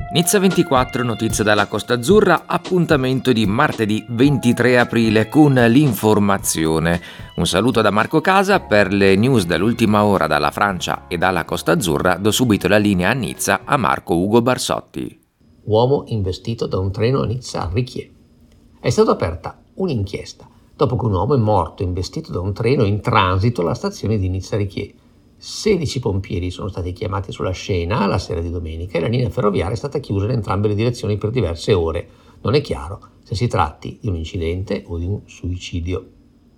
Nizza 24, notizie dalla Costa Azzurra, appuntamento di martedì 23 aprile con l'informazione. Un saluto da Marco Casa. Per le news dell'ultima ora dalla Francia e dalla Costa Azzurra do subito la linea a Nizza a Marco Ugo Barsotti. Uomo investito da un treno a Nizza-Richier. È stata aperta un'inchiesta dopo che un uomo è morto investito da un treno in transito alla stazione di Nizza-Richier. 16 pompieri sono stati chiamati sulla scena la sera di domenica e la linea ferroviaria è stata chiusa in entrambe le direzioni per diverse ore. Non è chiaro se si tratti di un incidente o di un suicidio.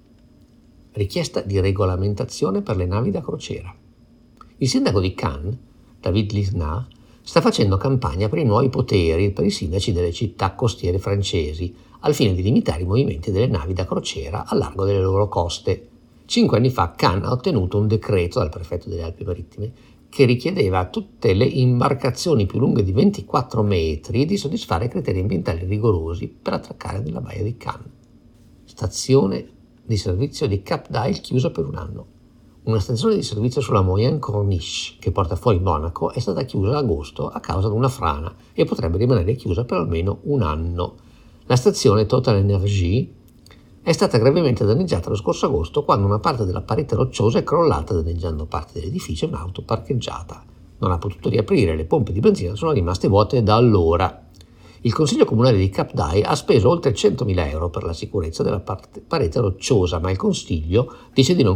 Richiesta di regolamentazione per le navi da crociera. Il sindaco di Cannes, David Lisnard, sta facendo campagna per i nuovi poteri per i sindaci delle città costiere francesi, al fine di limitare i movimenti delle navi da crociera al largo delle loro coste. 5 anni fa Cannes ha ottenuto un decreto dal prefetto delle Alpi Marittime che richiedeva a tutte le imbarcazioni più lunghe di 24 metri di soddisfare criteri ambientali rigorosi per attraccare nella baia di Cannes. Stazione di servizio di Cap d'Ail chiusa per un anno. Una stazione di servizio sulla Moyenne Corniche, che porta fuori Monaco, è stata chiusa a agosto a causa di una frana e potrebbe rimanere chiusa per almeno un anno. La stazione Total Energy è stata gravemente danneggiata lo scorso agosto quando una parte della parete rocciosa è crollata danneggiando parte dell'edificio e un'auto parcheggiata. Non ha potuto riaprire, le pompe di benzina sono rimaste vuote da allora. Il Consiglio Comunale di Cap d'Ail ha speso oltre 100.000 euro per la sicurezza della parete rocciosa, ma il Consiglio dice di non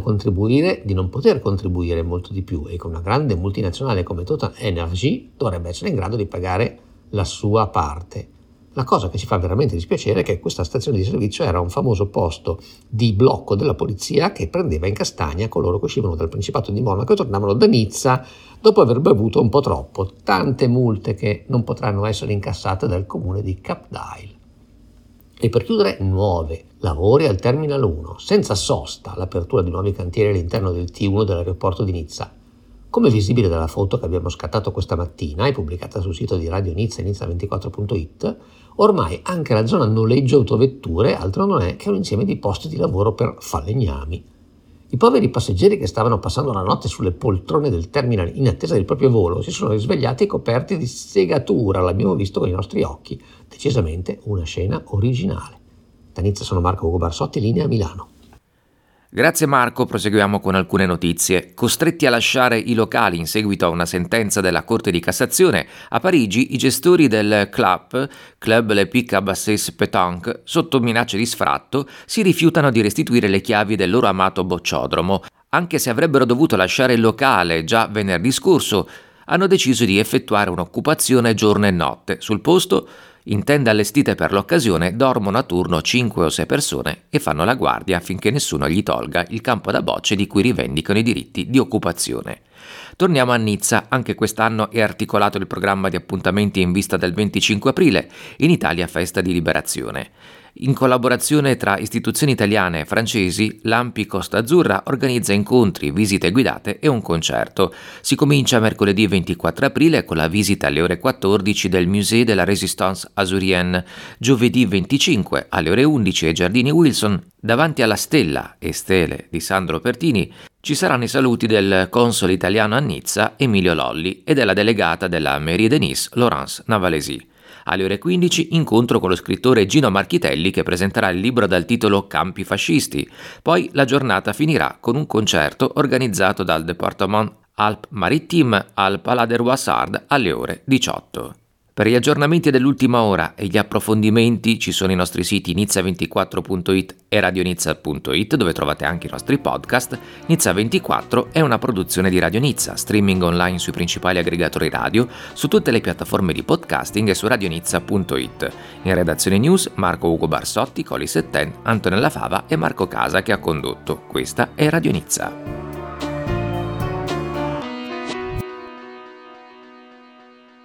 poter contribuire molto di più e che una grande multinazionale come Total Energy dovrebbe essere in grado di pagare la sua parte. La cosa che ci fa veramente dispiacere è che questa stazione di servizio era un famoso posto di blocco della polizia che prendeva in castagna coloro che uscivano dal Principato di Monaco e tornavano da Nizza dopo aver bevuto un po' troppo. Tante multe che non potranno essere incassate dal comune di Cap d'Ail. E per chiudere, nuovi lavori al Terminal 1, senza sosta l'apertura di nuovi cantieri all'interno del T1 dell'aeroporto di Nizza. Come visibile dalla foto che abbiamo scattato questa mattina e pubblicata sul sito di Radio Nizza e Nizza24.it, ormai anche la zona noleggio autovetture altro non è che un insieme di posti di lavoro per falegnami. I poveri passeggeri che stavano passando la notte sulle poltrone del terminal in attesa del proprio volo si sono risvegliati coperti di segatura, l'abbiamo visto con i nostri occhi. Decisamente una scena originale. Da Nizza sono Marco Ugo Barsotti, linea Milano. Grazie Marco, proseguiamo con alcune notizie. Costretti a lasciare i locali in seguito a una sentenza della Corte di Cassazione, a Parigi i gestori del Club Le Pic à Basses Pétanque, sotto minaccia di sfratto, si rifiutano di restituire le chiavi del loro amato bocciodromo. Anche se avrebbero dovuto lasciare il locale già venerdì scorso, hanno deciso di effettuare un'occupazione giorno e notte. Sul posto, in tende allestite per l'occasione, dormono a turno 5 o 6 persone e fanno la guardia affinché nessuno gli tolga il campo da bocce di cui rivendicano i diritti di occupazione. Torniamo a Nizza. Anche quest'anno è articolato il programma di appuntamenti in vista del 25 aprile, in Italia Festa di Liberazione. In collaborazione tra istituzioni italiane e francesi, l'Ampi Costa Azzurra organizza incontri, visite guidate e un concerto. Si comincia mercoledì 24 aprile con la visita alle ore 14 del Musée de la Résistance Azurienne, giovedì 25 alle ore 11 ai Giardini Wilson, davanti alla stella e stele di Sandro Pertini, ci saranno i saluti del console italiano a Nizza Emilio Lolli e della delegata della Mairie de Nice Laurence Navalesi. Alle ore 15 incontro con lo scrittore Gino Marchitelli che presenterà il libro dal titolo Campi fascisti. Poi la giornata finirà con un concerto organizzato dal Département Alpes-Maritimes al Palais des Roissards alle ore 18. Per gli aggiornamenti dell'ultima ora e gli approfondimenti ci sono i nostri siti nizza24.it e radionizza.it, dove trovate anche i nostri podcast. Nizza 24 è una produzione di Radio Nizza, streaming online sui principali aggregatori radio, su tutte le piattaforme di podcasting e su radionizza.it. In redazione news Marco Ugo Barsotti, Coli Setten, Antonella Fava e Marco Casa che ha condotto. Questa è Radio Nizza.